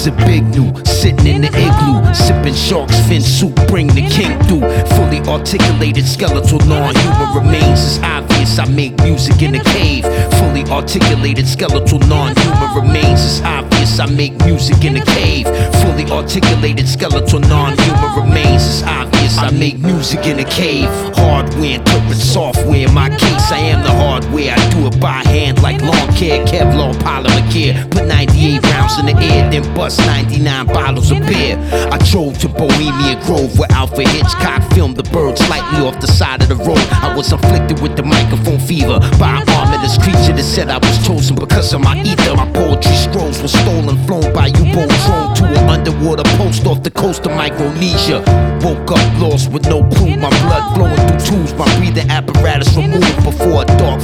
it big new, sitting in the igloo, sipping shark's fin soup, bring the king through. Fully articulated skeletal non-human remains. It's obvious I make music in a cave. Fully articulated skeletal non-human remains. It's obvious I make music in a cave. Fully articulated skeletal non-human remains. It's obvious I make music in a cave. Hardware interpret software. In my case, I am the hardware. I do it by hand like lawn care, Kevlar, polymer gear. Put 98 rounds in the air, then bust 99 bottles of beer. I drove to Bohemian Grove where Alfred Hitchcock filmed the bird slightly off the side of the road. I was afflicted with the microphone fever by an ominous creature that said I was chosen because of my ether. My poetry scrolls were stolen, flown by U-boat drone to an underwater post off the coast of Micronesia. Woke up lost with no clue, my blood flowing through tubes, my breathing apparatus removed before a dark